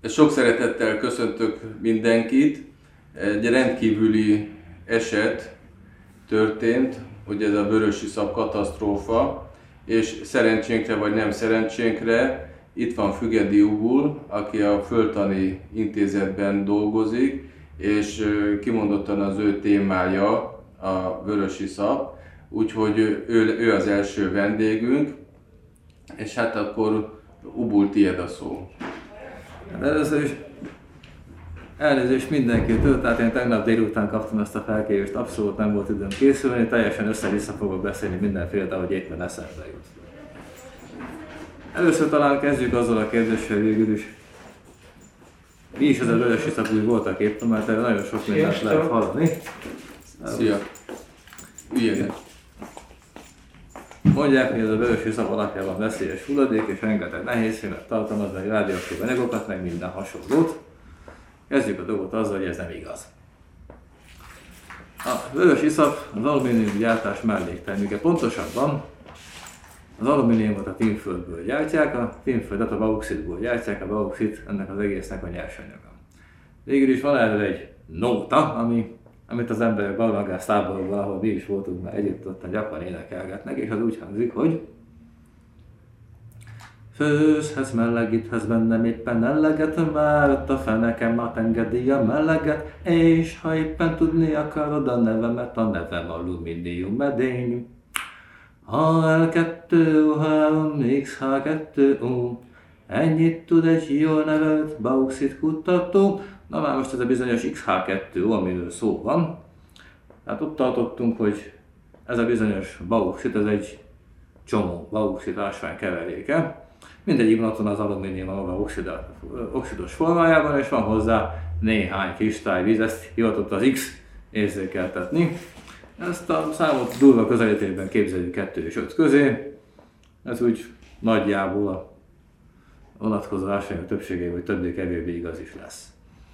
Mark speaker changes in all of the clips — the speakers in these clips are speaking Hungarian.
Speaker 1: Sok szeretettel köszöntök mindenkit. Egy rendkívüli eset történt, hogy ez a vörösiszap katasztrófa, és szerencsénkre vagy nem szerencsénkre itt van Fügedi Ubul, aki a Földtani Intézetben dolgozik, és kimondottan az ő témája a vörösiszap, úgyhogy ő az első vendégünk, és hát akkor Ubul, tiéd a szó.
Speaker 2: Először is elnézést mindenkitől, tehát én tegnap délután kaptam ezt a felkérést, abszolút nem volt időm készülni, teljesen össze-vissza fogok beszélni mindenféle, ahogy éppen eszembe jut. Először talán kezdjük azzal a kérdéssel végül is. Mi is ez a vörösiszap, úgy voltak éppen, mert erről nagyon sok mindent lehet hallani.
Speaker 1: Szia! Üljön!
Speaker 2: Mondják, hogy ez a vörösiszap alapjában veszélyes hulladék, és rengeteg nehézséget tartalmaz, meg rádióaktív anyagokat, meg minden hasonlót. Kezdjük a dolgot azzal, hogy ez nem igaz. A vörösiszap az alumínium gyártás mellékterméke, pontosabban az alumíniumot a tínföldből gyártják, a tínföldet a bauxitból gyártják, a bauxit ennek az egésznek a nyersanyaga. Végül is van erről egy nóta, amit az emberek barlangás táborokban, ahol mi is voltunk már együtt, ott gyakran énekelgetnek, és az úgy hangzik, hogy főzhez, melegíthez bennem éppen eleget, már ott a fenekem engedi a meleget, és ha éppen tudni akarod a nevemet, a nevem alumínium edény. HL2O3 XH2O, ennyit tud egy jól nevelt bauxit kutató. Na már most ez a bizonyos XH2O, amiről szó van. Hát ott tartottunk, hogy ez a bizonyos bauxit, ez egy csomó bauxit ásvány keveréke. Mindegyik van az alumínium a maga oxidos formájában, és van hozzá néhány kristályvíz, ezt hivatott az X érzékeltetni. Ezt a számot durva közelítésben képzeljük 2 és 5 közé. Ez úgy nagyjából a vonatkozó ásványok többségében, vagy többé-kevésbé igaz is lesz.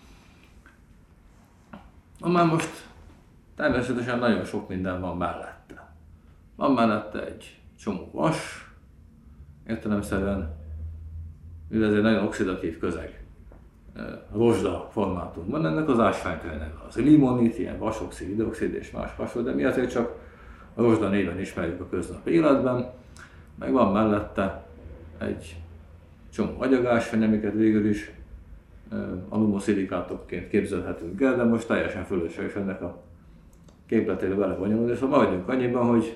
Speaker 2: Már most természetesen nagyon sok minden van mellette. Van mellette egy csomó vas, értelemszerűen, mivel ez egy nagyon oxidatív közeg, rozsda formátumban, ennek az ásványkönyvnek az limonit, ilyen vasoxid, hidroxid és más hasonló, de mi azért csak a rozsda néven ismerjük a köznapi életben, meg van mellette egy csomó agyagásvány, amiket végül is alumoszilikátoként képzelhetünk el, de most teljesen fölösleges ennek a képletére belebonyolódni, szóval maradjunk annyiban, hogy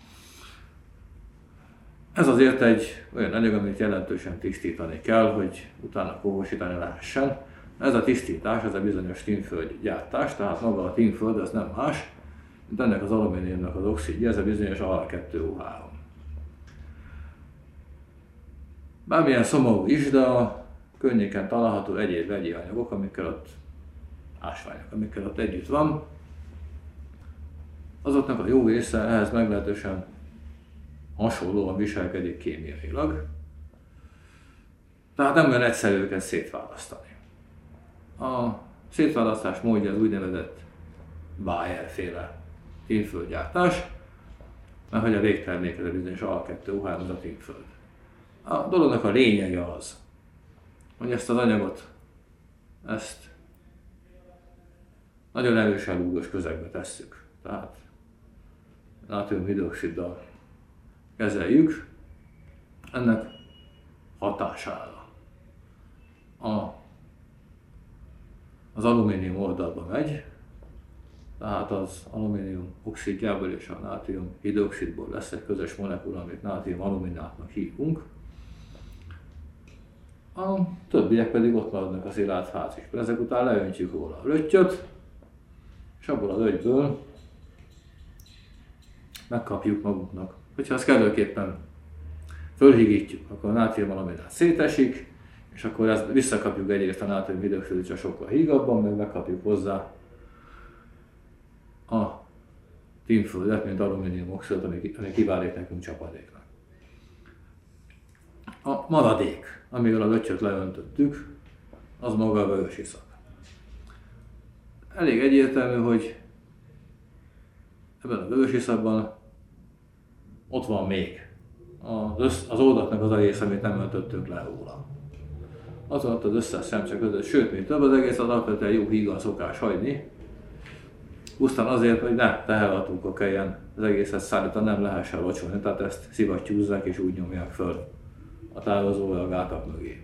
Speaker 2: ez azért egy olyan anyag, amit jelentősen tisztítani kell, hogy utána kóvosítani lehessen. Ez a tisztítás, ez a bizonyos tínföld gyártás, tehát maga a tínföld az nem más, mint ennek az alumíniumnak az oxidja, ez a bizonyos Al2O3. Bármilyen szomorú is, de a környéken található egyéb vegyi anyagok, amikkel ott ásványok, amikkel ott együtt van, azoknak a jó része ehhez meglehetősen hasonlóan viselkedik kémiailag. Tehát nem olyan egyszerű őket szétválasztani. A szétválasztás módja az úgynevezett Bayer-féle tínföldgyártás, mert hogy a végtermék ez a bizonyos Al2O3 az a tínföld. A dolognak a lényege az, hogy ezt az anyagot, ezt nagyon erősen lúgos közegbe tesszük. Tehát nátriumhidroxiddal kezeljük, ennek hatására az alumínium oldalba megy, tehát az alumínium oxidjából és a nátrium hidroxidból lesz egy közös molekula, amit nátrium aluminátnak hívunk. A többiek pedig ott maradnak a szilárd fázisban. Ezek után leöntjük róla a löttyöt, és abból a löttyből megkapjuk magunknak. Hogyha azt kellőképpen fölhigítjuk, akkor a nátrium aluminát szétesik, és akkor ezt visszakapjuk egyrészt a nátrium hidroxidot csak sokkal hígabban, meg megkapjuk hozzá a tínföldet, mint alumínium oxidot, ami kiválik nekünk csapadéknak. A maradék, amivel a löttyöt leöntöttük, az maga a vörösiszap. Elég egyértelmű, hogy ebben a vörösiszapban ott van még az oldatnak az a része, amit nem öntöttünk le róla. azon ott az összes szemcsek között, sőt, mint több, az egész alapvetően jó hígan szokás hagyni. Pusztán azért, hogy ne teherautókkal kelljen az egészet szállítani, nem lehessen locsolni, tehát ezt szivattyúzzák és úgy nyomják föl a távozóra a gátak mögé.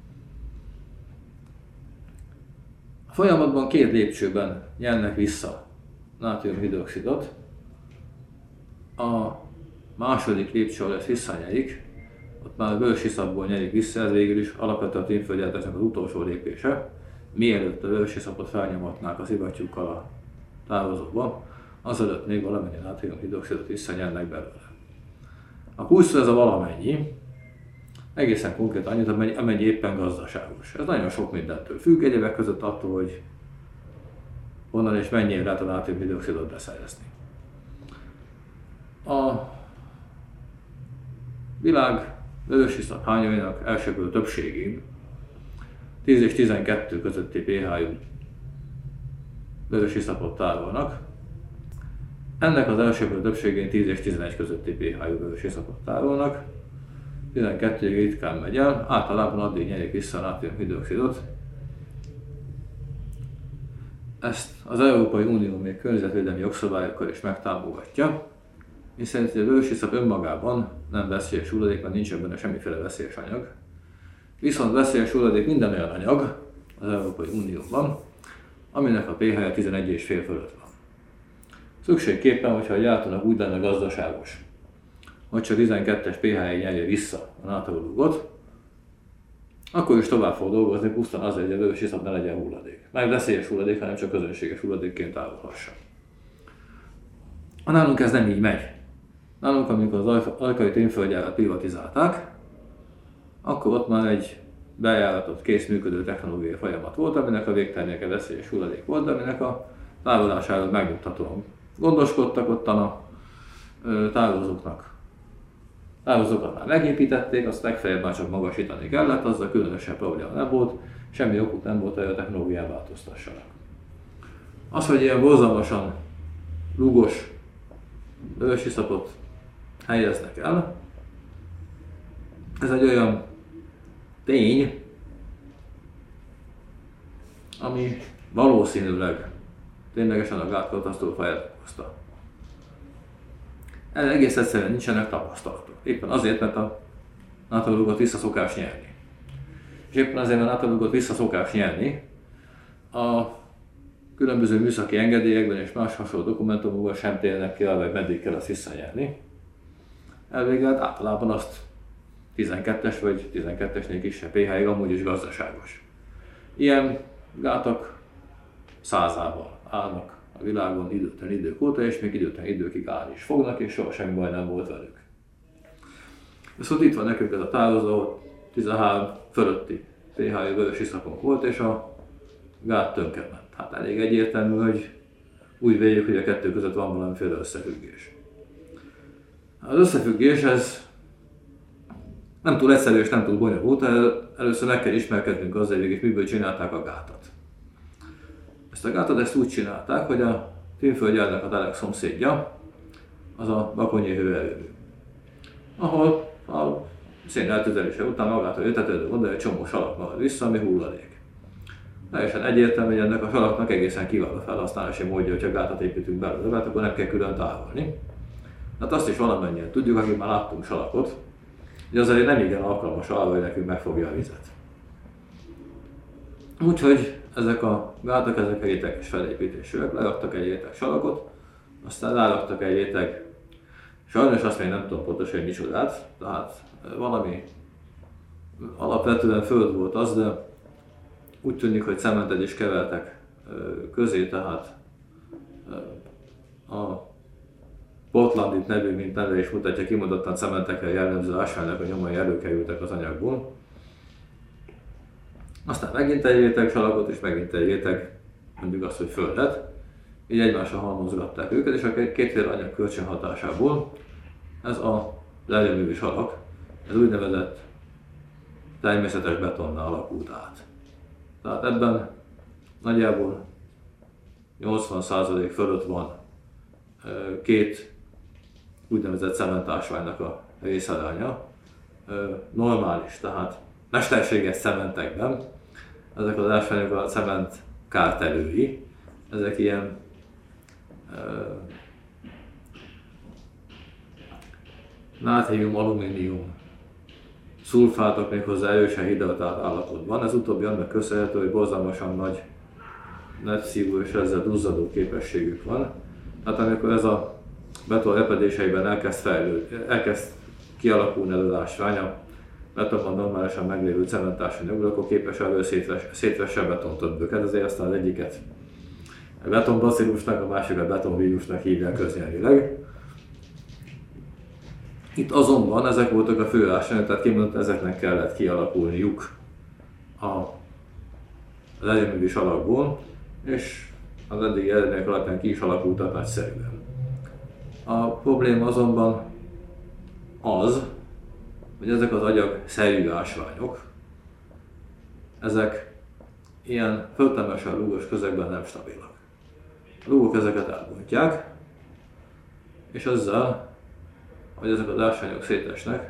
Speaker 2: A folyamatban 2 lépcsőben nyelnek vissza nátriumhidroxidot. A második lépcső, ahol ezt visszanyerik, ott már a vörösiszapból nyerik vissza, ez végül is alapvetően a tínföldgyártásnak az utolsó lépése, mielőtt a vörösiszapot felnyomatnák a szivattyúkkal a távozóban, azelőtt még valamennyi nátriumhidroxidot visszanyernek belőle. A kulcs ez a valamennyi, egészen konkrétan annyit, amennyi éppen gazdaságos. Ez nagyon sok mindentől függ, egyebek között attól, hogy honnan és mennyire lehet a nátriumhidroxidot beszerezni. A világ vörösiszap hányainak elsőből többségén 10 és 12 közötti pH-jú vörösiszapot tárolnak. Ennek az elsőből többségén 10 és 11 közötti pH-jú vörösiszapot tárolnak. 12-ig ritkán megy el, általában addig nyerik vissza a nátriumhidroxidot. Ezt az Európai Unió még környezetvédelmi jogszabályokkal is megtámogatja, hiszen a vörösiszap önmagában nem veszélyes hulladék, mert nincsen benne semmiféle veszélyes anyag. Viszont veszélyes hulladék minden olyan anyag az Európai Unióban, aminek a pH-ja 11,5 fölött van. Szükségképpen, hogyha a gyártónak úgy lenne gazdaságos, hogy csak 12-es pH-ig nyerje vissza a nátriumhidroxidot, akkor is tovább fog dolgozni, pusztán azért, hogy a vörösiszap ne legyen hulladék. Meg veszélyes hulladék, hanem csak közönséges hulladékként távolhassa. Nálunk ez nem így megy. Nálunk, amikor az Ajkai Tínföldgyárat privatizálták, akkor ott már egy bejáratott, kész működő technológiai folyamat volt, aminek a végterméke veszélyes hulladék volt, de aminek a tárolásáról megnyugtatóan gondoskodtak ottan a tározóknak. Tározókat már megépítették, azt legfeljebb már csak magasítani kellett, azzal különösebb probléma nem volt, semmi okuk nem volt, hogy a technológián változtassanak. Az, hogy ilyen borzalmasan rúgos vörösiszapot helyeznek el, ez egy olyan tény, ami valószínűleg ténylegesen a gátkatasztrófáját okozta. Erre egész egyszerűen nincsenek tapasztalatok. Éppen azért, mert a nátriumhidroxidot vissza szokás nyerni. És éppen azért, mert a nátriumhidroxidot vissza szokás nyerni, a különböző műszaki engedélyekben és más hasonló dokumentumokban sem térnek ki, hogy meddig kell azt visszanyerni. Elvégelt általában azt 12-es vagy 12-esnél kisebb pH-ig amúgy is gazdaságos. Ilyen gátak százával állnak a világon időtlen idők óta, és még időtlen időkig állni is fognak, és soha semmi baj nem volt velük. Viszont itt van nekünk ez a tározó, 13 fölötti pH-jú vörösiszapunk volt, és a gát tönkrement. Hát elég egyértelmű, hogy úgy véljük, hogy a kettő között van valamiféle összefüggés. Az összefüggés ez nem túl egyszerű és nem túl bonyolult, először meg kell ismerkednünk azzal, hogy miből csinálták a gátat. Ezt a gátat ezt úgy csinálták, hogy a tínföldgyárnak a telek szomszédja az a Bakonyi hőerőmű, ahol a szén eltüzelése után magától jötetődő oda egy csomó salak marad vissza, ami hulladék. Teljesen egyértelmű, hogy ennek a salaknak egészen kiváló felhasználási módja, hogyha gátat építünk belőle, mert akkor nem kell külön távolni. Hát azt is valamennyien tudjuk, akik már láttunk salakot, hogy azért nem igen alkalmas arra, hogy nekünk megfogja a vizet. Úgyhogy ezek a gátak, ezek egy réteges felépítésűek, leraktak egy réteg salakot, aztán ráraktak egy réteg, sajnos azt még nem tudom pontosan, hogy micsodát, tehát valami alapvetően föld volt az, de úgy tűnik, hogy cementet is kevertek közé, tehát a Portlandit nevű, mint neve is mutatja, kimondottan cementekre jellemző ásványnak a nyomai előkerültek az anyagból. Aztán megint egy réteg salakot, és megint egy réteg, mondjuk azt, hogy földet. Így egymásra halmozgatták őket, és a kétféle anyag kölcsönhatásából ez a erőművi salak, ez úgynevezett természetes betonnál alakult át. Tehát ebben nagyjából 80% fölött van két úgynevezett cementásványnak a részaránya. Normális, tehát mesterséges cementekben. Ezek az ásványok a cement kártevői. Ezek ilyen nátrium, alumínium szulfátok, méghozzá erősen hidratált állapotban. Ez utóbbi annak köszönhető, hogy borzalmasan nagy netszívó és ezzel duzzadó képességük van. Hát amikor ez a beton repedéseiben elkezd kialakulni ez az ásvány, a betonban normálisan meglévő cementásanyagból, akkor képes elő szétvesse a betontömböket, ezért aztán az egyiket betonbacillusnak, a másikat betonvírusnak hívják köznyelvileg. Itt azonban ezek voltak a fő ásványok, tehát kimondott, ezeknek kellett kialakulniuk az erőművis alakból, és az eddigi eredmények alapján ki is alakultak nagyszerűen. A probléma azonban az, hogy ezek az agyagszerű ásványok, ezek ilyen földtemesen rúgos közegben nem stabilak. A rúgok ezeket elbontják, és ezzel, hogy ezek az ásványok szétesnek,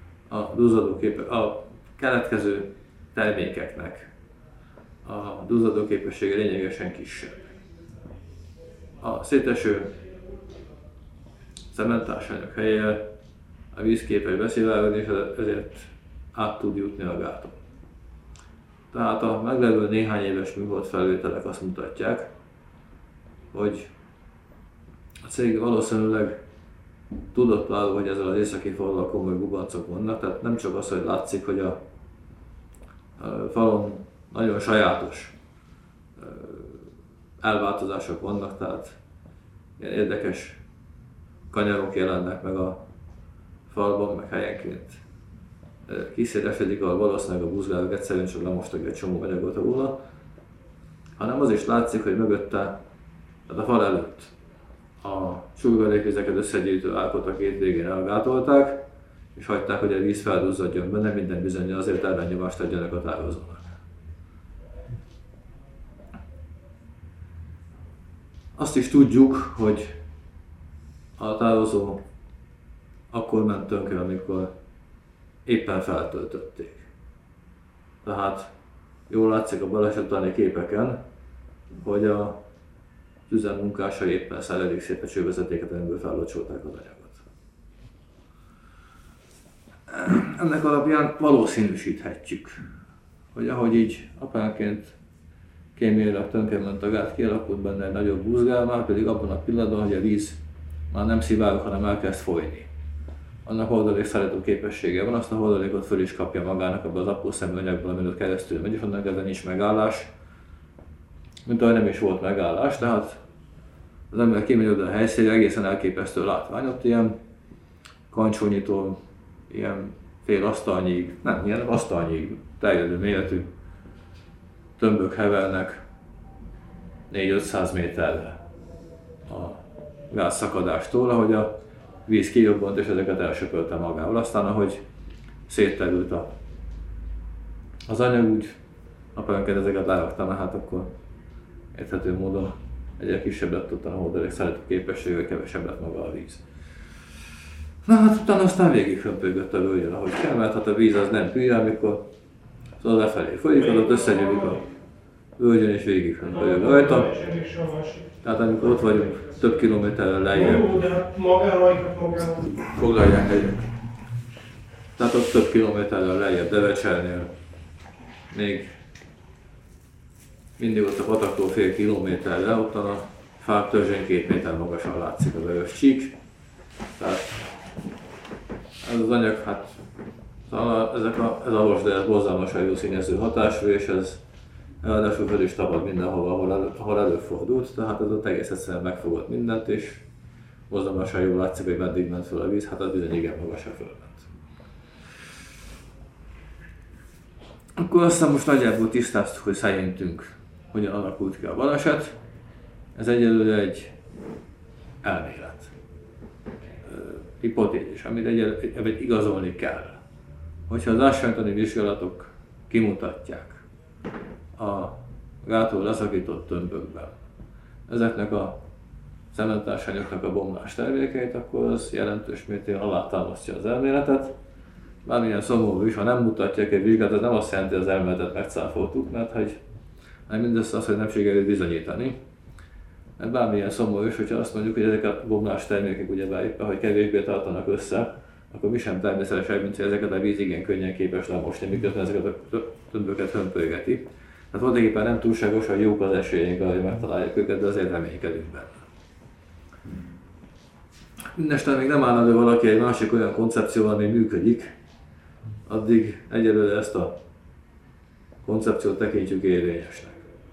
Speaker 2: a keletkező termékeknek a duzzadó képessége lényegesen kisebb. A széteső cementásanyag helyére a víz képes beszivárogni, és ezért át tud jutni a gáton. Tehát a meglevő néhány éves műhold felvételek azt mutatják, hogy a cég valószínűleg tudott arról, hogy ezzel az északi falon komoly gubancok vannak, tehát nem csak az, hogy látszik, hogy a falon nagyon sajátos elváltozások vannak, tehát ilyen érdekes kanyarok jelennek meg a falban, meg helyenként kiszélesedik, ahol valószínűleg a buzgálók egyszerűen csak lemostak egy csomó anyagot róla, hanem az is látszik, hogy mögötte, tehát a fal előtt a csurgalékvizeket összegyűjtő ákot a két végén elgátolták, és hagyták, hogy a víz felduzzadjon benne, minden bizonnyal azért ellenyomást adjanak a távozónak. Azt is tudjuk, hogy a távozó akkor ment tönkre, amikor éppen feltöltötték. Tehát jól látszik a baleset utáni képeken, hogy a üzemmunkásai éppen szerelik szét a csővezetéket, amiből fellocsolták az anyagot. Ennek alapján valószínűsíthetjük, hogy ahogy így apánként kémiailag tönkrement a gát, kialakult benne egy nagyobb buzgál, már pedig abban a pillanatban, hogy a víz már nem szivárog, hanem elkezd folyni. Annak hordalék szerető képessége van, azt a hordalékot föl is kapja magának abban az apró szemű anyagból, amin keresztül megy, és annak ezen nincs megállás. Mint ahogy nem is volt megállás, tehát az ember kimegy oda a helyszínre, egészen elképesztő látvány, ott ilyen kancsónyitól, ilyen fél asztalnyig, nem, ilyen asztalnyig terjedő méretű tömbök hevernek 400-500 méterre a gázszakadástól, ahogy a víz kijobbant és ezeket elsöpölte magával. Aztán ahogy szétterült az anyag, úgy apánként ezeket leraktam, hát akkor érthető módon egyre kisebb lett ott a hordalék szerető képessége, kevesebb lett maga a víz. Na hát utána aztán végig hömpögött a völgyen, ahogy kell, mert hát a víz az nem hülye, amikor az lefelé folyik, az ott összegyűlik a völgyen és végig hömpögött rajta. Tehát amikor ott vagyunk több kilométerrel lejjebb.
Speaker 3: Jó, de hát magánlajkat.
Speaker 1: Foglalják helyet.
Speaker 2: Tehát ott több kilométerrel lejjebb Devecsernél még mindig ott a pataktól fél kilométerre, ott a fák törzsén 2 méter magasan látszik a vörös csík. Tehát ez az anyag, hát ez a rossz, de ez borzalmasan jó színező hatású, és ez ráadásul fel is tapad mindenhova, ahol előfordult, tehát ez ott egész egyszerűen megfogott mindent, és borzalmasan jól látszik, hogy meddig ment fel a víz, hát az bizony igen magasan fölment. Akkor aztán most nagyjából tisztáztuk, hogy szerintünk hogyan alakult ki a baleset. Ez egyelőre egy elmélet, hipotézis, amit egyelőre igazolni kell. Hogyha az ásványtani vizsgálatok kimutatják a gától leszakított tömbökben ezeknek a cementásanyagoknak a bomlás termékeit, akkor az jelentős mértékben alátámasztja az elméletet, bármilyen szomorú is, ha nem mutatják egy vizsgát, az nem azt jelenti, hogy az elméletet megcáfoltuk, mert mindössze az, hogy nem sikerült bizonyítani. Mert bármilyen szomorú is, hogyha azt mondjuk, hogy ezek a bomlás termékek ugyebár éppen, hogy kevésbé tartanak össze, akkor mi sem természetesebb, mint hogy ezeket a víz igen könnyen képes lemosni, miközben ezeket a tömböket hömpölygeti. Tehát voltaképpen nem túlságosan jók az esélyeink, hogy megtaláljuk őket, de azért reménykedünk benne. Mindenesetre még nem áll elő valaki egy másik olyan koncepcióval, ami működik, addig egyelőre ezt a koncepciót tekintjük érvényesnek.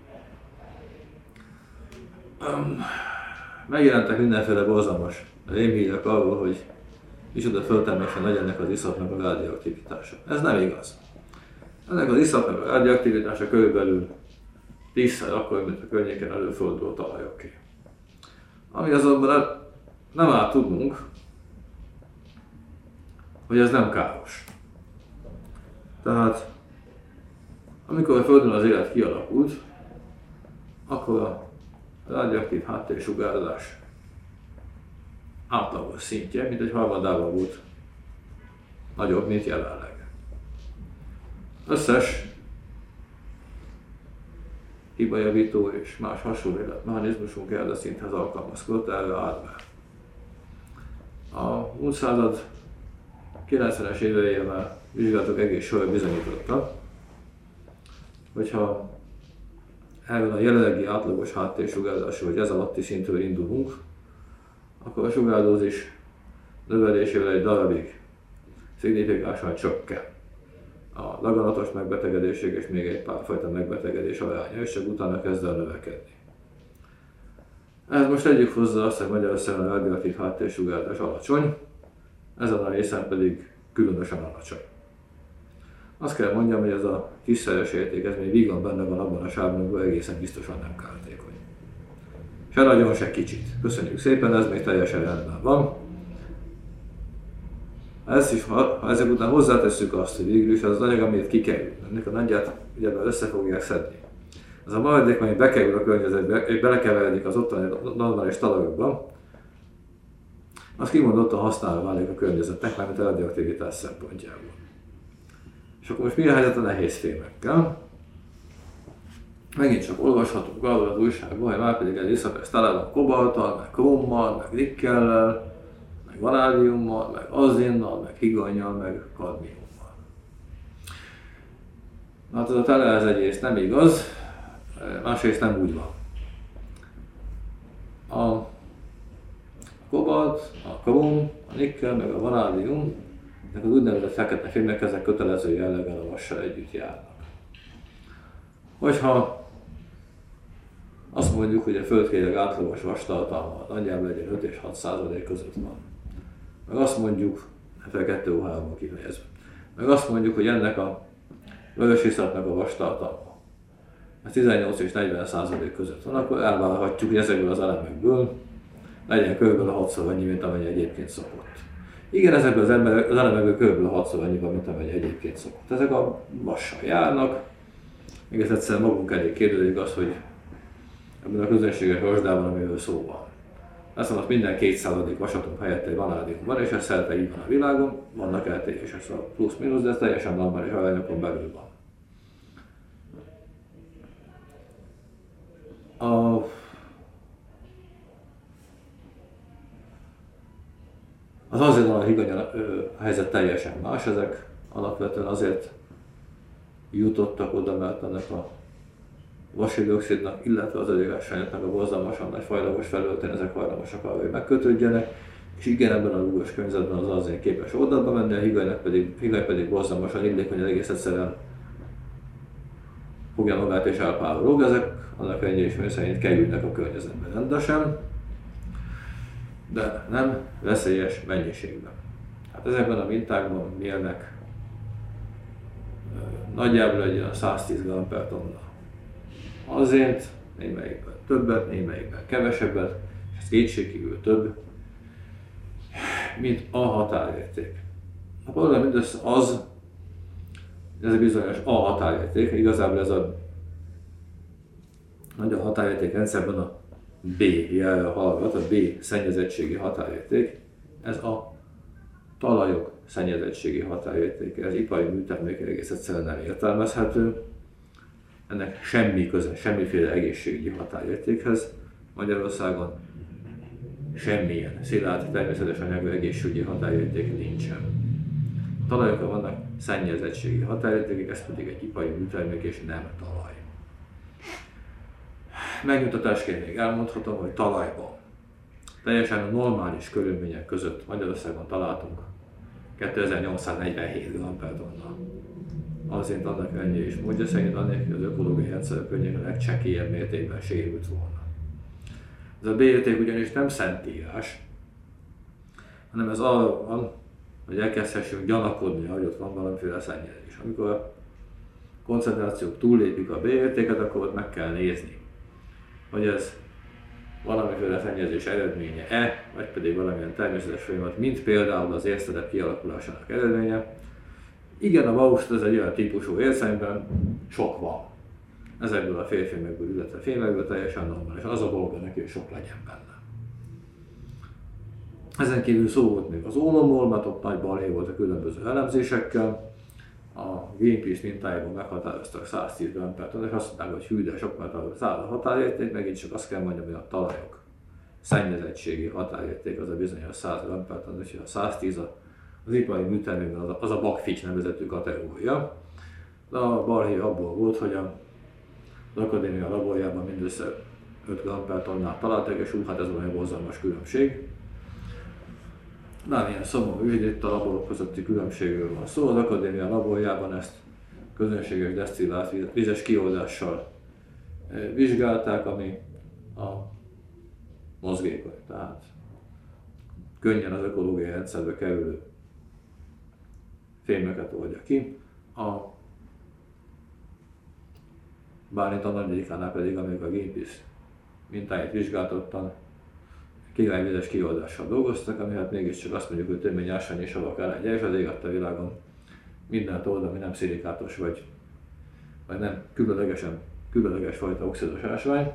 Speaker 2: Megjelentek mindenféle borzalmas rémhírek arról, hogy micsoda föltermésen nagy ennek az iszapnak a rádióaktivitása. Ez nem igaz. Ennek az iszapnak a rádióaktivitása körülbelül 10-szer akkor, mint a környéken előforduló talajoké. Ami azonban nem áll tudnunk, hogy ez nem káros. Tehát, amikor a Földön az élet kialakult, akkor a radioaktív háttérsugárzás átlagos szintje, mint egy harmadával volt nagyobb, mint jelenleg. Összes hibajavító és más hasonló életmechanizmusunk erre a szinthez alkalmazkodott, erre állt be. A múlt század 90-es éveiben vizsgálatok egész sor bizonyítottak, hogyha erről a jelenlegi átlagos háttérsugárzásról, hogy ez alatti szintről indulunk, akkor a sugárdózis növelésével egy darabig szignifikánsan csökken. A daganatos megbetegedések és még egy párfajta megbetegedés aránya, és csak utána kezd el növekedni. Ehhez most tegyük hozzá azt, hogy Magyarországon a radioaktív háttérsugárzás alacsony, ezen a részen pedig különösen alacsony. Azt kell mondjam, hogy ez a tízszeres érték, ez még vígan benne van abban a sávban, egészen biztosan nem kártékony. Se nagyon, se kicsit. Köszönjük szépen, ez még teljesen rendben van. Ha ezek után hozzátesszük azt, hogy végül is az anyag, amit kikerül, ennek a nagyját ugye össze fogják szedni. Az a maradék, ami bekerül a környezetbe, és belekeveredik az ottani normális talajokban, az kimondottan használva válik a környezetnek, mármint a radioaktivitás szempontjából. És akkor most mi a helyzet a nehéz fémekkel? Megint csak olvashatunk arról az újságban, hogy már pedig ez iszapesz tele van kobalttal, meg krómmal, meg nikkellel, meg vanádiummal, meg azinnal, meg higannyal, meg kadmiummal. Hát ez a tele ez egyrészt nem igaz, másrészt nem úgy van. A kobalt, a króm, a nikkel, meg a vanádium, ezek az úgynevezett fekete fémek, ezek kötelező jelleggel a vassal együtt járnak. Hogyha azt mondjuk, hogy a földkéreg átlagos vastartalma nagyjából legyen 5 és 6% között van. Meg azt mondjuk, Fe2O3-ban kifejezve, meg azt mondjuk, hogy ennek a vörösiszapnak a vastartalma 18 és 40% között van, akkor elvárhatjuk, hogy ezekből az elemekből legyen kb. 6-szor annyi, mint amennyi egyébként szokott. Igen, ezekből az elemekből kb. 6-szor annyi van, mint amennyi egyébként szokott. Ezek a vassal járnak, egész egyszerűen magunk elé kérdezik azt, hogy ebben a közönséges vasdában, amiről szó van. Azt mondom, hogy minden 200. vasatunk helyett egy vanádium van, és ez szerte így van a világon, vannak eltérések, szóval plusz-minusz, de ez teljesen normális arányokon belül van. Az azonnal a higany helyzet teljesen más, ezek alapvetően azért jutottak oda, mert ennek a vasildioxidnak, illetve az ödégásányoknak a borzalmasan nagy fajlagos felületén ezek hajlamosak arra, hogy megkötődjenek, és igen, ebben a rúgós környezetben az azért képes oldalba menni, a higany pedig borzalmasan illik, hogy egész egyszerűen fogja magát és elpárolog, ezek annak enyhésmű szerint kerülnek a környezetben rendesen, de nem veszélyes mennyiségben. Hát ezekben a mintákban mérnek nagyjából egy olyan 110 g per tonna azént, némelyikben többet, némelyikben kevesebbet, és ez kétségkívül több, mint a határérték. A probléma mindössze az, ez a bizonyos A határérték, igazából ez a nagy határérték rendszerben a B jelre hallgat, a B szennyezettségi határérték, ez a talajok szennyezettségi határértéke, az ipari műtermékek egész egyszerűen nem értelmezhető. Ennek semmi köze, semmiféle egészségügyi határértékhez. Magyarországon semmilyen szilárd természetes anyagú egészségügyi határérték nincsen. A talajokon vannak szennyezettségi határértékek, ez pedig egy ipari műtermék és nem talaj. Megnyugtatásként még elmondhatom, hogy talajban teljesen normális körülmények között Magyarországon találtunk 2847 g/tonna. Azért annak ennyi és módja szerint annélkül az ökológiai rendszer környéken a legcsekélyebb mértékben sérült volna. Ez a B-érték ugyanis nem szentírás, hanem ez arra van, hogy elkezdhessünk gyanakodni, hogy ott van valamiféle szennyezés. Amikor a koncentrációk túllépik a B-értéket, akkor ott meg kell nézni, hogy ez valamiféle szennyezés eredménye-e, vagy pedig valamilyen természetes folyamat, mint például az érszterep kialakulásának eredménye. Igen, a bauxit ez egy olyan típusú érszemben sok van. Ezekből a félfémekből, illetve fémekből teljesen normális. Az a dolga neki, hogy sok legyen benne. Ezen kívül szó volt még az ólomról, mert ott nagy balhé volt a különböző elemzésekkel. A Greenpeace mintájában meghatároztak 110 g/tonna, és azt mondták, hogy hű, de sok, mert a 100 a határérték, megint csak azt kell mondjam, hogy a talajok szennyezettségi határérték az a bizonyos 100 g/tonna, és a 110 az ipari műtermékben az a bakfics nevezetű kategória. De a balhé abból volt, hogy az akadémia laborjában mindössze 5 g/tonnát találtak, és hát ez olyan borzalmas különbség. Bármilyen szomorú ügy, itt a laborok közötti különbségről van szó. Az akadémia laborjában ezt közönséges desztillált vizes kioldással vizsgálták, ami a mozgékony, tehát könnyen az ökológiai rendszerbe kerülő fémeket oldja ki. A Bálint a nagydikánál pedig, amikor a Greenpeace mintáit vizsgáltattan, királyvizes kioldással dolgoztak, ami hát mégiscsak azt mondjuk, hogy több mint ásványi savak ellenje, és az ég adta világon mindent old, ami nem szilikátos vagy nem különleges fajta oxidos ásvány.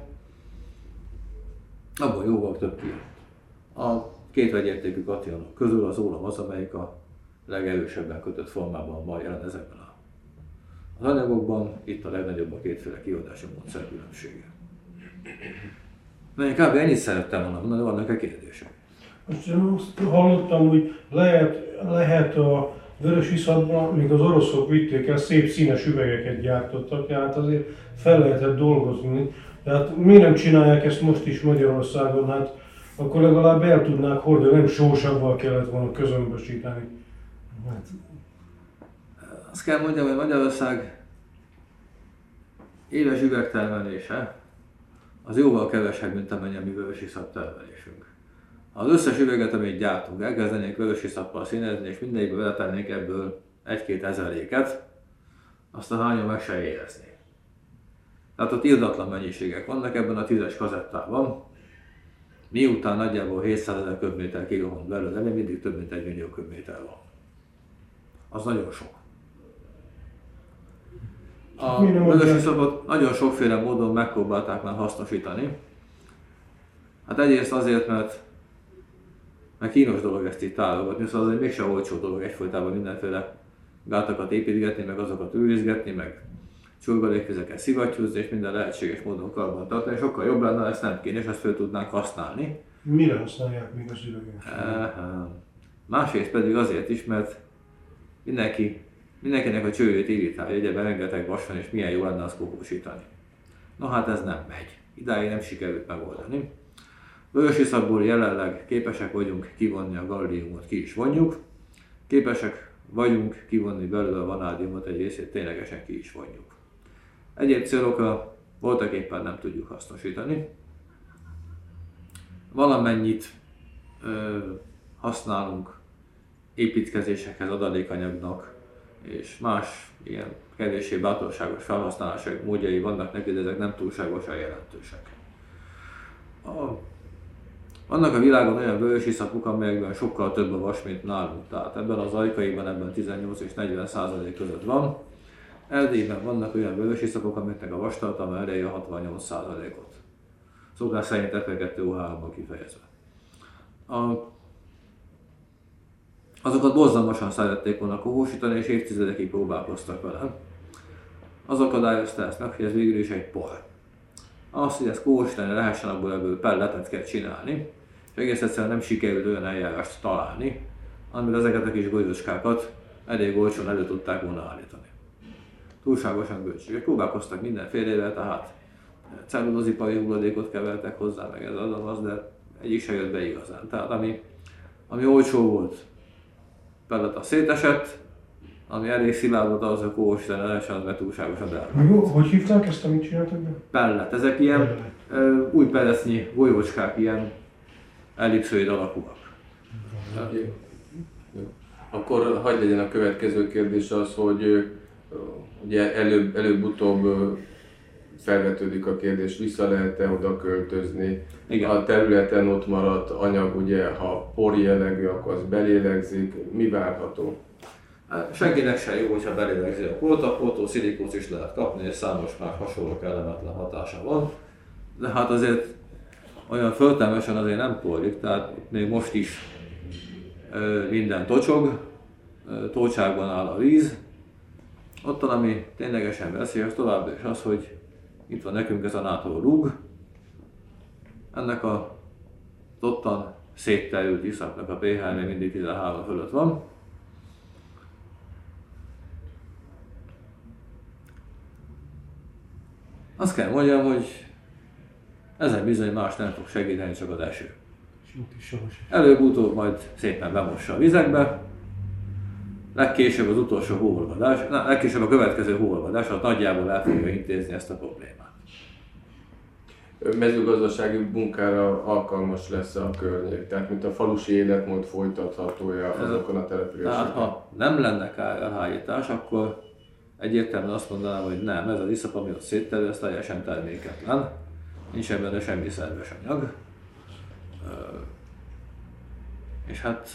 Speaker 2: Abból jóval több kijött. A két vegyértékű kationok közül az ólom az, amelyik a legerősebben kötött formában van jelen ezekben az anyagokban. Itt a legnagyobb a kétféle kioldási módszer különbsége. Na, én kb. Ennyit szerettem volna mondani, vannak-e kérdések?
Speaker 3: Most én azt hallottam, hogy lehet a Vörösiszapban, még az oroszok vitték el, szép színes üvegeket gyártottak, tehát azért fel lehetett dolgozni. Tehát miért nem csinálják ezt most is Magyarországon? Hát akkor legalább el tudnák hordani, nem sósavval kellett volna közömbösíteni. Hát.
Speaker 2: Azt kell mondjam, hogy Magyarország éves üvegtermelése az jóval kevesebb, mint amennyi a mi vörösiszap termelésünk. Ha az összes üveget, amit gyártunk, elkezdenénk vörösiszappal színezni, és mindegyikbe beletennénk ebből 1-2 ezeréket, azt a hányan meg se érezné. Tehát ott irdatlan mennyiségek vannak ebben a 10-es kazettában. Miután nagyjából 700 000 köbméter kilóhont belőle, de mindig több mint 1 millió köbméter van. Az nagyon sok. A vörösiszapot nagyon sokféle módon megpróbálták már hasznosítani. Hát egyrészt azért, mert kínos dolog ezt így tálogatni, szóval ez mégsem olcsó dolog egyfolytában mindenféle gátakat építgetni, meg azokat őrizgetni, meg csurgalékvizeket szivattyúzni és minden lehetséges módon karban tartani. Sokkal jobb lenne, ezt nem kéne, és ezt fel tudnánk használni.
Speaker 3: Mire használják még az üveget?
Speaker 2: Másrészt pedig azért is, mert mindenkinek a csőjét irritálja, egyébben rengeteg vas van, és milyen jó lenne azt kopósítani. Na hát ez nem megy. Idáig nem sikerült megoldani. Vörösiszapból jelenleg képesek vagyunk kivonni a galliumot, ki is vonjuk. Képesek vagyunk kivonni belőle a vanádiumot, egy részét ténylegesen ki is vonjuk. Egyéb célokra voltak éppen nem tudjuk hasznosítani. Valamennyit használunk építkezésekhez adalékanyagnak, és más ilyen kevéssé bátorságos felhasználások módjai vannak neki, de ezek nem túlságosan jelentősek. Vannak a világon olyan vörösiszapok, amelyekben sokkal több a vas, mint nálunk. Tehát ebben az ajkaiban ebben 18 és 40% között van. Erdélyben vannak olyan vörösiszapok, amiknek a vastartalma ereje a 68%-ot. Szokás szerint Fe2O3-ban kifejezve. azokat borzalmasan szerették volna kohósítani, és évtizedekig próbálkoztak vele. Az akadályozta ezt meg, hogy ez végül is egy por. Az, hogy ezt kohósítani lehessen, abból ebből pelletet kell csinálni, és egész egyszerűen nem sikerült olyan eljárást találni, amivel ezeket a kis golyócskákat elég olcsón elő tudták volna állítani. Túlságosan költséges. Próbálkoztak mindenfélevel, tehát cellulózipari hulladékot kevertek hozzá, meg ez az, de egyik se jött be igazán. Tehát ami olcsó volt, pellet szétesett, ami elég szilárd volt, az a kohósítani lehessen, az meg túlságosan drága.
Speaker 3: Hogy hívták ezt, amit csináltak be?
Speaker 2: Pellet. Ezek ilyen új pellecnyi golyócskák, ilyen ellipszőid alakúak.
Speaker 1: Akkor hagyd legyen a következő kérdés az, hogy ugye előbb-utóbb felvetődik a kérdés, vissza lehet-e oda költözni.
Speaker 2: Igen.
Speaker 1: A területen ott maradt anyag, ugye, ha por jellegű, akkor az belélegzik. Mi várható?
Speaker 2: Senkinek sem jó, hogyha belélegzi a port, a portól szilikót is lehet kapni, és számos más hasonló kellemetlen hatása van. De hát azért olyan föltelmesen azért nem porlik, tehát még most is minden tocsog, tócságban áll a víz. Ott, ami ténylegesen veszélyes továbbra is az, hogy itt van nekünk ez a NATO rúg. Ennek az ottan szétterült iszapnak a pH még mindig 13 fölött van. Azt kell mondjam, hogy ezen bizony más nem fog segíteni, csak az eső. Előbb-utóbb majd szépen bemossa a vizekbe. Legkésőbb az utolsó hóolvadás, legkésőbb a következő hóolvadás, az nagyjából el fogja intézni ezt a problémát.
Speaker 1: Mezőgazdasági munkára alkalmas lesz a környék, tehát mint a falusi életmód folytathatója azokon a településeken.
Speaker 2: Tehát ha nem lenne kárelhárítás, akkor egyértelműen azt mondanám, hogy nem, ez az iszap, ami ott szétterül, ez teljesen terméketlen. Nincs benne semmi szerves anyag. És hát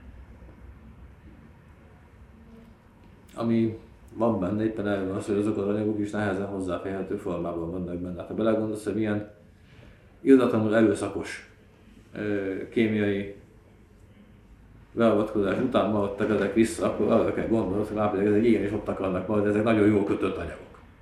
Speaker 2: ami van benne, éppen erről az, hogy azok az anyagok is nehezen hozzáférhető formában vannak benne. Ha belegondolsz, hogy milyen irdatlanul erőszakos kémiai beavatkozás után maradtak ezek vissza, akkor arra kell gondolni, hogy már pedig ezek igenis ott akarnak maradni, ezek nagyon jól kötött anyagok.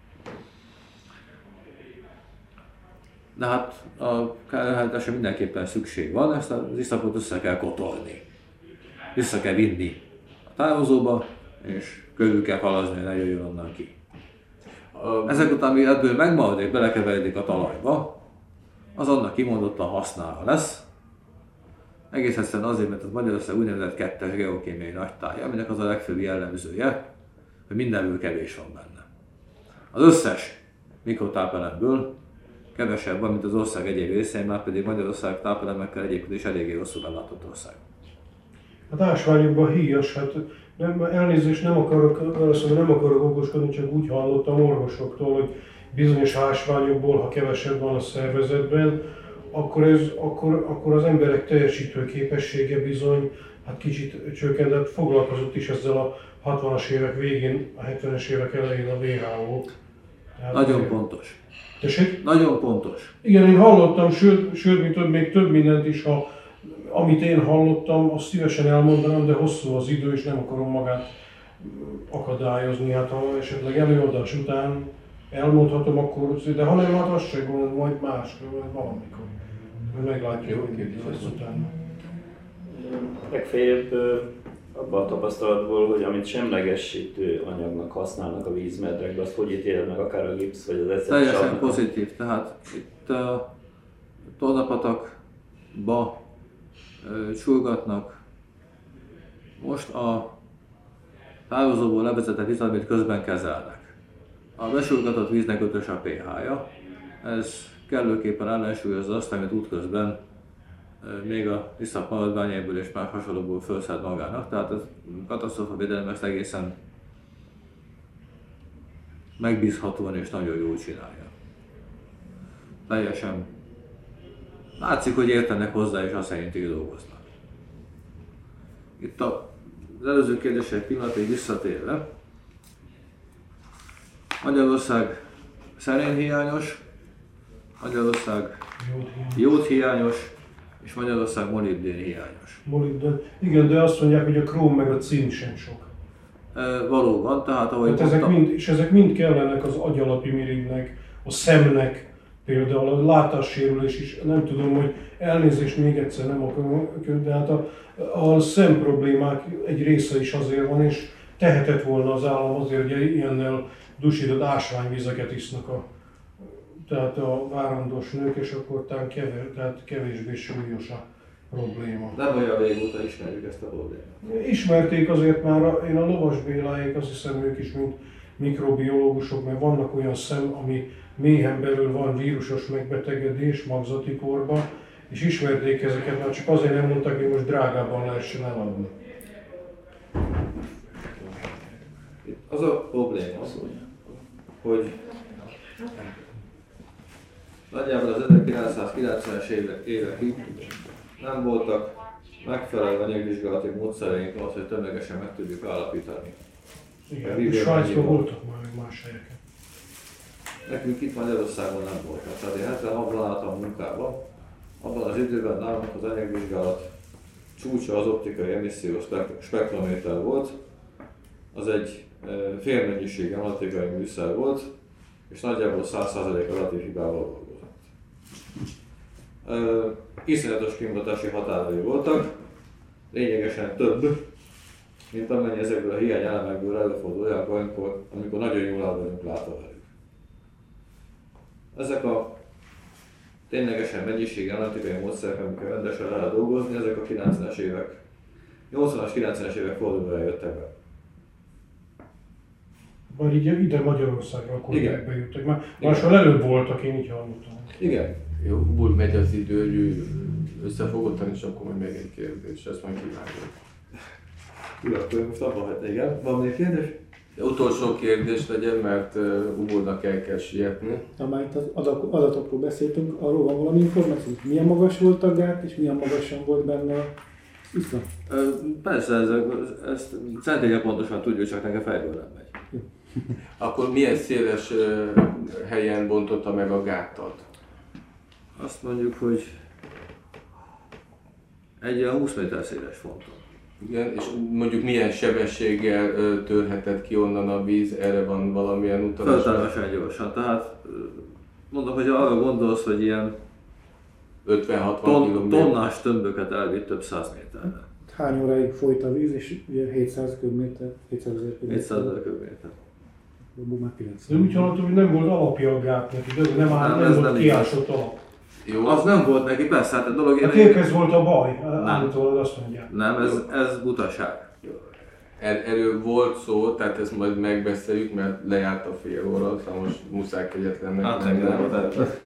Speaker 2: De hát a kárelhárításra mindenképpen szükség van, ezt az iszapot össze kell kotolni. Vissza kell vinni a távozóba, és körül kell falazni, hogy ne jöjjön onnan ki. Ezek után, ami ebből megmarad és belekeveredik a talajba, az annak kimondottan hasznára lesz. Egész egyszerűen azért, mert az Magyarország úgynevezett kettes geokémiai nagytája, aminek az a legfőbb jellemzője, hogy mindenből kevés van benne. Az összes mikrotápelemből kevesebb van, mint az ország egyéb részein, már pedig Magyarország tápelemekkel egyébként is eléggé rosszul ellátott ország.
Speaker 3: Hát ásványokban híjas, hát elnézést nem akarok okoskodni, csak úgy hallottam orvosoktól, hogy bizonyos ásványokból, ha kevesebb van a szervezetben, akkor az emberek teljesítő képessége bizony hát kicsit csökkent, de foglalkozott is ezzel a 60-as évek végén, a 70-es évek elején a WHO.
Speaker 2: Nagyon pontos.
Speaker 3: Tessék?
Speaker 2: Nagyon pontos.
Speaker 3: Igen, én hallottam, sőt, még több mindent is, amit én hallottam, azt szívesen elmondanám, de hosszú az idő, és nem akarom magát akadályozni. Hát ha esetleg előadás után elmondhatom, akkor, de ha nem, hát azt se gond, majd máskor, vagy valamikor. Meglátjuk, hogy mi lesz utána.
Speaker 4: Legfeljebb abban a tapasztalatból, hogy amit semlegesítő anyagnak használnak a vízmedrekbe, azt hogy ítéled meg akár a gipsz vagy az ecet?
Speaker 2: Teljesen pozitív, tehát itt a tornapatakba csurgatnak. Most a tározóból levezetett víz, amit közben kezelnek. A besurgatott víznek 5-ös a pH-ja, ez kellőképpen ellensúlyozza azt, amit útközben még a iszap maradványaiból és más hasonlóból felszed magának, tehát ez katasztrófavédelem ezt egészen megbízhatóan és nagyon jól csinálja. Teljesen látszik, hogy értenek hozzá és azt szerint így dolgoznak. Itt az előző kérdésre egy pillanatig visszatérve, Magyarország szerénhiányos, Magyarország jódhiányos, És Magyarország molibdén hiányos.
Speaker 3: Molibdén. Igen, de azt mondják, hogy a króm meg a cink sem sok.
Speaker 2: Valóban, tehát ahogy
Speaker 3: Hát ezek mind kellenek az agyalapi mirigynek, a szemnek, például a látássérülés is, nem tudom, hogy elnézést még egyszer nem akarom, de hát a szem problémák egy része is azért van, és tehetett volna az állam azért, hogy ilyennel dusított ásványvizeket isznak tehát a várandós nők, és akkor tehát kevésbé súlyos a probléma.
Speaker 2: Nem olyan régóta ismerjük ezt a problémát.
Speaker 3: Ismerték azért már, én a Lovas Béláék, azt hiszem ők is, mint mikrobiológusok, mert vannak olyan szem, ami méhen belül van vírusos megbetegedés magzati korban, és ismerték ezeket, mert csak azért nem mondták, hogy most drágában lehessen eladni.
Speaker 2: Az a probléma, hogy nagyjából az 1990-es évekig nem voltak megfelelő anyagvizsgálati módszereink ahhoz, hogy tömegesen meg tudjuk állapítani.
Speaker 3: Igen, Svájcban voltak már más helyeken.
Speaker 2: Nekünk itt Magyarországon nem voltak. Tehát én 76-ban álltam munkában. Abban az időben nálunk az anyagvizsgálat csúcsa az optikai emissziós spektrométer volt. Az egy félmennyiségű analitikai műszer volt, és nagyjából 100% relatív hibával dolgozott. Iszonyatos kimutatási határai voltak, lényegesen több, mint amennyi ezekből a hiányelemekből előfordul olyankor, amikor nagyon jól el vagyunk látva velük. Ezek a ténylegesen mennyiségi analitikai módszerek, amikkel rendesen lehet dolgozni, ezek a 90-es évek, 80-as, 90-es évek fordulóra jöttek be.
Speaker 3: Vagy ide Magyarországra akkor bejöttek. Máshol előbb voltak, én így hallottam.
Speaker 2: Igen.
Speaker 1: Jó, múlt megy az idő, összefogottan, és akkor majd még egy kérdés, ezt majd kivágjuk.
Speaker 2: Akkor most abban hagyta, igen. Van még kérdés?
Speaker 1: De utolsó kérdés legyen, mert Ubornak el kell sietni.
Speaker 5: Ha már itt az adatokról beszéltünk, arról van valami információ, hogy milyen magas volt a gát, és milyen magasan volt benne a iszla?
Speaker 2: Persze, ezt centége pontosan tudjuk, csak nekem fejből nem megy.
Speaker 1: Akkor milyen széles helyen bontotta meg a gátat?
Speaker 2: Azt mondjuk, hogy egy olyan 20 méter széles fonton.
Speaker 1: Igen, és mondjuk milyen sebességgel törhetett ki onnan a víz, erre van valamilyen utalás?
Speaker 2: Föltelmesen gyorsan, tehát mondom, hogy arra gondolsz, hogy ilyen
Speaker 1: 50-60 km.
Speaker 2: Tonnás tömböket elvitt több 100 méterre.
Speaker 5: Hány óráig folyt a víz, és ugye 700 köbméter, 700 000 köbméter.
Speaker 2: 700 000 köbméter.
Speaker 3: De úgy hallottam, hogy nem volt alapja a gátnak, de nem volt kiásott alap.
Speaker 1: Jó.
Speaker 2: Az nem volt neki, persze, hát a dolog...
Speaker 3: A térkez volt a baj, állítólag azt mondják.
Speaker 2: Nem, ez butaság.
Speaker 1: Erről volt szó, tehát ezt majd megbeszéljük, mert lejárt a fél óra, szóval most muszáj kegyetlennek.
Speaker 2: Hát engem nem.